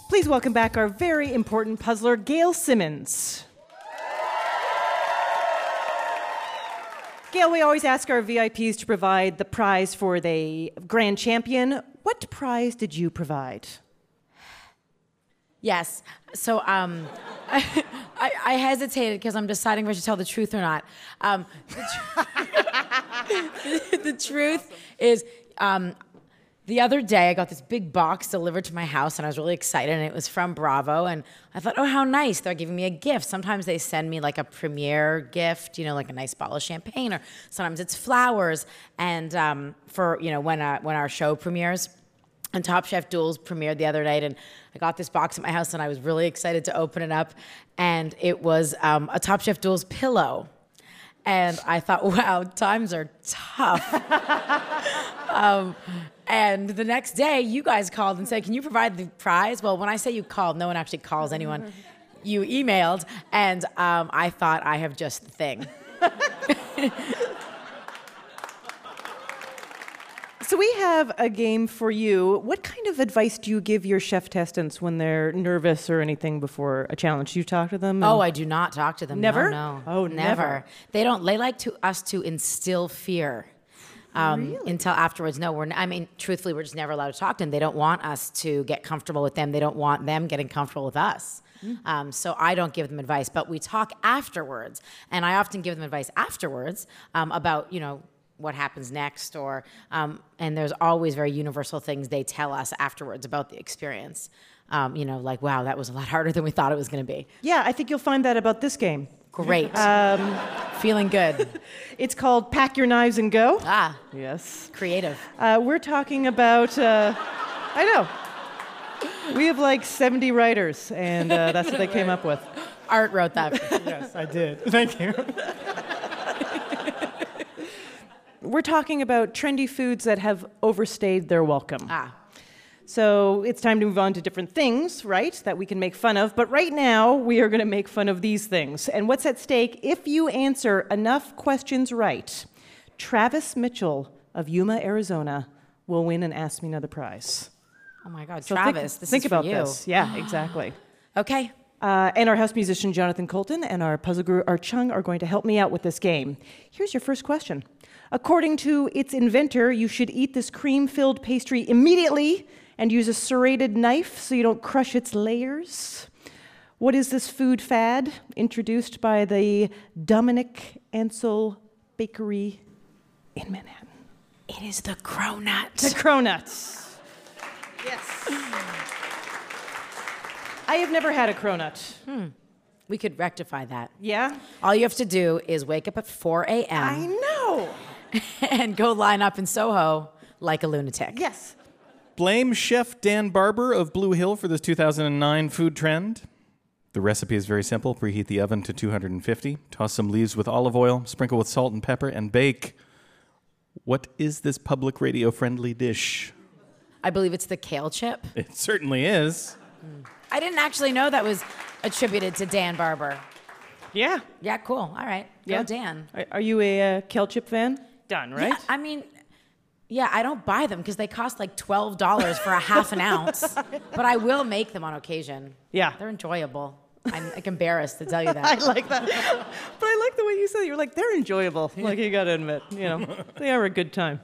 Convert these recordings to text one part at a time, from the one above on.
Please welcome back our very important puzzler, Gail Simmons. Gail, we always ask our VIPs to provide the prize for the grand champion. What prize did you provide? Yes. So I hesitated because I'm deciding if I should tell the truth or not. The truth is, the other day I got this big box delivered to my house, and I was really excited, and it was from Bravo, and I thought, oh, how nice. They're giving me a gift. Sometimes they send me like a premiere gift, like a nice bottle of champagne, or sometimes it's flowers. And for, when our show premieres, and Top Chef Duels premiered the other night, and I got this box at my house, and I was really excited to open it up, and it was a Top Chef Duels pillow. And I thought, wow, times are tough. And the next day, you guys called and said, can you provide the prize? Well, when I say you called, no one actually calls anyone. You emailed, and I thought, I have just the thing. So we have a game for you. What kind of advice do you give your chef testants when they're nervous or anything before a challenge? Do you talk to them? Oh, I do not talk to them. Never? No. Oh, never. They don't. They like us to instill fear. Really? Until afterwards. No, truthfully, we're just never allowed to talk to them. They don't want us to get comfortable with them. They don't want them getting comfortable with us. So I don't give them advice, but we talk afterwards. And I often give them advice afterwards about, what happens next, or and there's always very universal things they tell us afterwards about the experience. Like, wow, that was a lot harder than we thought it was going to be. Yeah, I think you'll find that about this game. Great. Feeling good. It's called Pack Your Knives and Go. Ah. Yes. Creative. We're talking about, I know. We have like 70 writers, and that's what they came up with. Art wrote that. Yes, I did. Thank you. We're talking about trendy foods that have overstayed their welcome. Ah. So it's time to move on to different things, right, that we can make fun of. But right now, we are going to make fun of these things. And what's at stake, if you answer enough questions right, Travis Mitchell of Yuma, Arizona, will win an Ask Me Another prize. Oh, my God. So Travis, think is about for you. this. Yeah, exactly. Okay. And our house musician, Jonathan Colton, and our puzzle guru, Art Chung, are going to help me out with this game. Here's your first question. According to its inventor, you should eat this cream-filled pastry immediately and use a serrated knife so you don't crush its layers. What is this food fad introduced by the Dominic Ansel Bakery in Manhattan? It is the cronut. The cronuts. Yes. I have never had a cronut. We could rectify that. Yeah? All you have to do is wake up at 4 a.m. I know. and go line up in Soho like a lunatic. Yes. Blame Chef Dan Barber of Blue Hill for this 2009 food trend. The recipe is very simple. Preheat the oven to 250. Toss some leaves with olive oil. Sprinkle with salt and pepper and bake. What is this public radio-friendly dish? I believe it's the kale chip. It certainly is. I didn't actually know that was attributed to Dan Barber. Yeah. Yeah, cool. All right. Go Yeah. Dan. Are you a kale chip fan? Done, right? Yeah, I mean, I don't buy them because they cost like $12 for a half an ounce. But I will make them on occasion. Yeah. They're enjoyable. I'm like embarrassed to tell you that. I like that. But I like the way you said it. You're like, they're enjoyable. Like, you got to admit, they are a good time.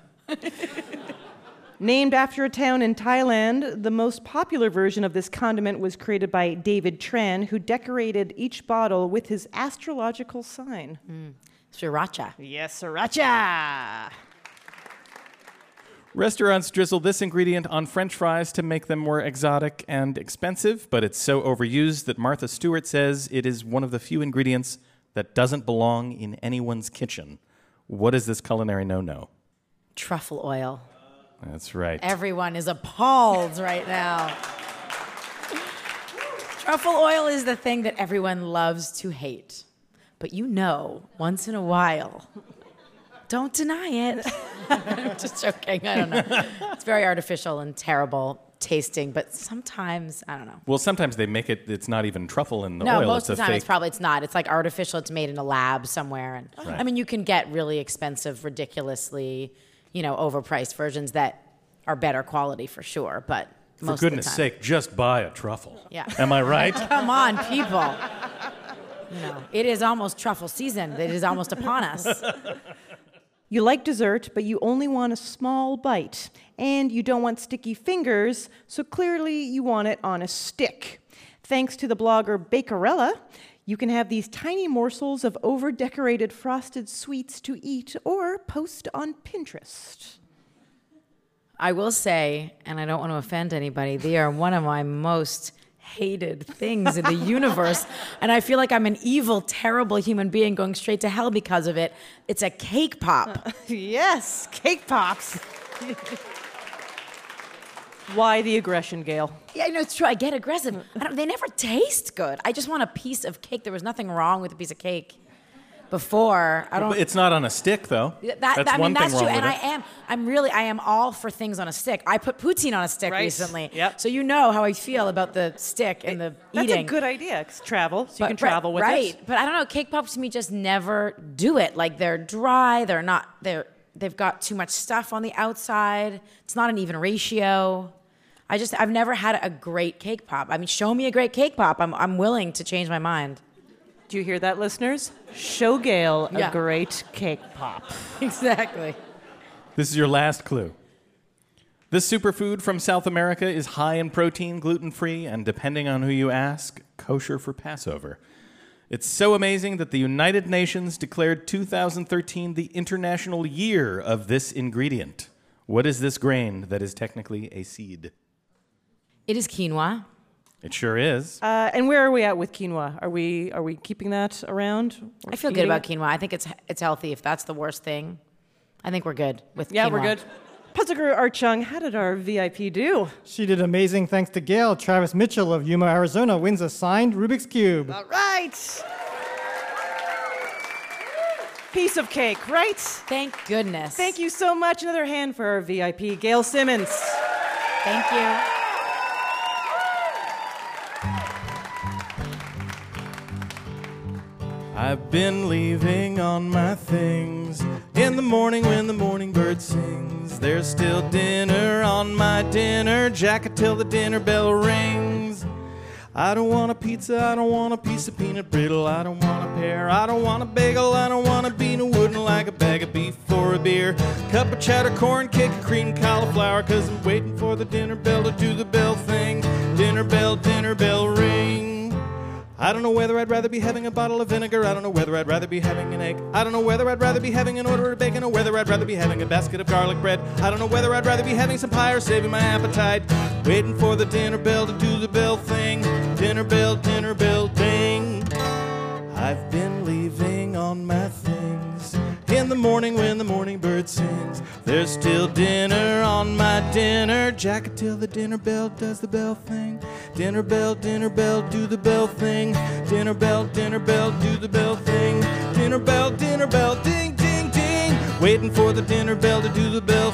Named after a town in Thailand, the most popular version of this condiment was created by David Tran, who decorated each bottle with his astrological sign. Sriracha. Yes, sriracha. Restaurants drizzle this ingredient on French fries to make them more exotic and expensive, but it's so overused that Martha Stewart says it is one of the few ingredients that doesn't belong in anyone's kitchen. What is this culinary no-no? Truffle oil. That's right. Everyone is appalled right now. Truffle oil is the thing that everyone loves to hate. But once in a while, don't deny it. Just joking, I don't know. It's very artificial and terrible tasting, but sometimes, I don't know. Well, sometimes they make it, it's not even truffle in the No, oil. most it's of the a time fake. it's not. It's like artificial. It's made in a lab somewhere. And Right. I mean, you can get really expensive, ridiculously, overpriced versions that are better quality for sure. But For most of goodness the time. sake, just buy a truffle. Yeah. Am I right? Come on, people. It is almost truffle season. It is almost upon us. You like dessert, but you only want a small bite. And you don't want sticky fingers, so clearly you want it on a stick. Thanks to the blogger Bakerella, you can have these tiny morsels of over-decorated frosted sweets to eat or post on Pinterest. I will say, and I don't want to offend anybody, they are one of my most hated things in the universe. And I feel like I'm an evil, terrible human being going straight to hell because of it. It's a cake pop. Yes, cake pops. Why the aggression, Gail? Yeah, it's true. I get aggressive. They never taste good. I just want a piece of cake. There was nothing wrong with a piece of cake before. But it's not on a stick, though. That's one thing that's wrong true. with And it. I am all for things on a stick. I put poutine on a stick Right. recently. Yep. So you know how I feel about the stick and the That's eating. a good idea. 'Cause travel, so you But- can travel with right. it. But I don't know. Cake pops to me just never do it. Like they're dry. They've got too much stuff on the outside. It's not an even ratio. I've never had a great cake pop. I mean, show me a great cake pop. I'm willing to change my mind. Do you hear that, listeners? Show Gail a Yeah. great cake pop. Exactly. This is your last clue. This superfood from South America is high in protein, gluten-free, and depending on who you ask, kosher for Passover. It's so amazing that the United Nations declared 2013 the International Year of this ingredient. What is this grain that is technically a seed? It is quinoa. It sure is. And where are we at with quinoa? Are we keeping that around? Or I feel good eating about it? quinoa. I think it's healthy. If that's the worst thing, I think we're good with Yeah, quinoa. we're good. Puzzle Guru Art Chung, how did our VIP do? She did amazing thanks to Gail. Travis Mitchell of Yuma, Arizona wins a signed Rubik's Cube. All right. Piece of cake, right? Thank goodness. Thank you so much. Another hand for our VIP, Gail Simmons. Thank you. I've been leaving on my things. In the morning when the morning bird sings, there's still dinner on my dinner jacket till the dinner bell rings. I don't want a pizza, I don't want a piece of peanut brittle, I don't want a pear, I don't want a bagel, I don't want a bean, I wouldn't like a bag of beef or a beer. Cup of cheddar corn, cake of cream cauliflower, 'cause I'm waiting for the dinner bell to do the bell thing. Dinner bell ring. I don't know whether I'd rather be having a bottle of vinegar. I don't know whether I'd rather be having an egg. I don't know whether I'd rather be having an order of bacon or whether I'd rather be having a basket of garlic bread. I don't know whether I'd rather be having some pie or saving my appetite. Waiting for the dinner bell to do the bell thing. Dinner bell ding. I've been leaving on my things. In the morning when the morning bird sings, there's still dinner on my dinner jacket till the dinner bell does the bell thing. Dinner bell, do the bell thing. Dinner bell, do the bell thing. Dinner bell, ding, ding, ding. Waiting for the dinner bell to do the bell